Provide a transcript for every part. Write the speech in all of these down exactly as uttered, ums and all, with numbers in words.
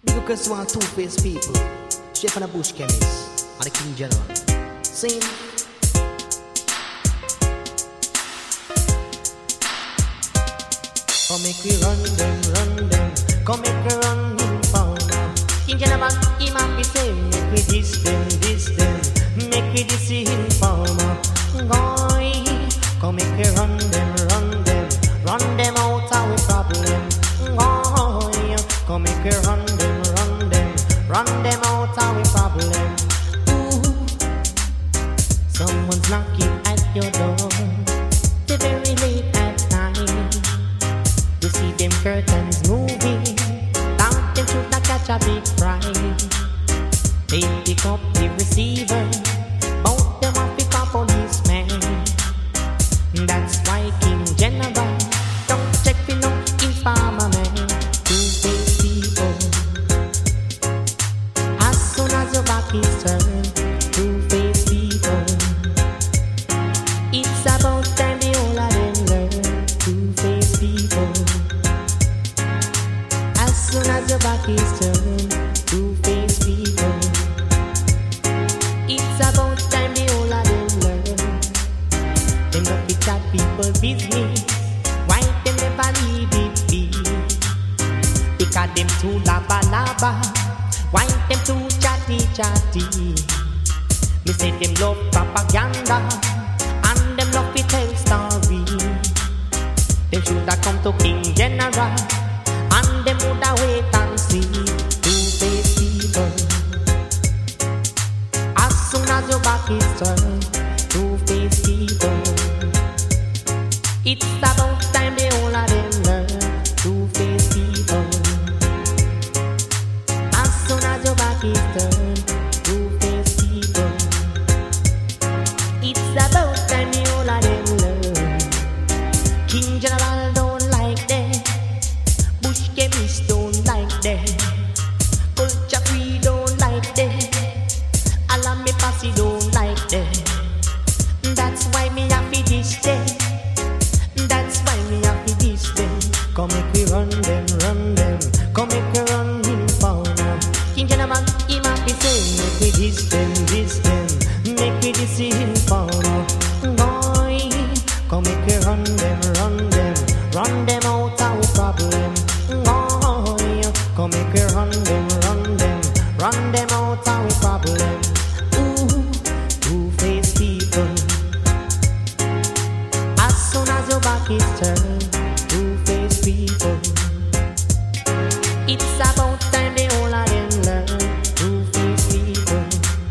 Because one two-faced people, chef and a bush chemist, and the king general. Same. Come make we run them, run them. Come make we run them farmer. King general, he might be saying, make we this them, this them. Make we this him farmer. Boy, come make we run them, run them. Run them out of a problem. Boy, come make we run them, run them. Run them out of a problem. Ooh, someone's knocking at your door. They're very late at night. You see them curtains moving. Thought them should not catch a big fright. They pick up the receiver. Both them off pick up policeman. That's why King General don't check for no informer man. Two-faced people. As soon as your back is turned, two-faced people. It's about time the whole of them learn. Two-faced people. As soon as your back is turned, two-faced people. It's about time the whole of them learn. Them not fit that people business. Why them never leave it be? Because them too laba laba. Why them too chatty chatty? Me say them love propaganda and them love to tell story. Them shoulda come to King General and them woulda wait and see. Two-faced people. As soon as your back is turned, two-faced people. It's about time the whole of them learn. Two-faced people. As soon as your back is turned, two-faced people. It's about time the whole of them learn. King General don't like that. Bush chemists don't like that. Culture free don't like that. Alame Passy don't like that. That's why me have to this day. That's why me have to this day. Come make we run them, run them. Come make we run him farmer. King General, he might be saying, make we this them, this them. Make we this him farmer. Boy, come make we run them, run them. Run them out of a problem. Boy, come make we run them, run them. Run them out of a problem. Ooh, two-faced people. As soon as your back is turned, two-faced people. It's about time the whole of them learn. Two-faced people.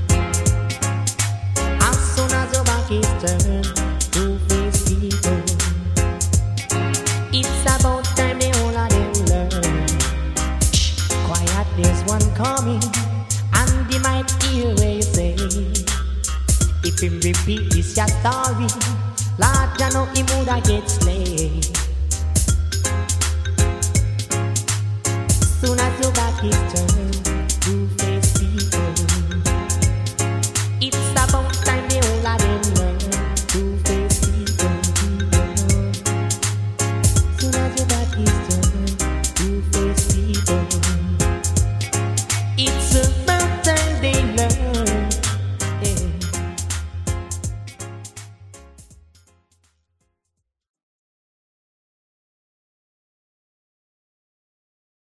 As soon as your back is turned, two-faced people. It's about time the whole of them learn. Shh, quiet, there's one coming, and they might hear what you say. If him repeat this your story, Lord, you know him woulda get slayed. Soon as your back is turned,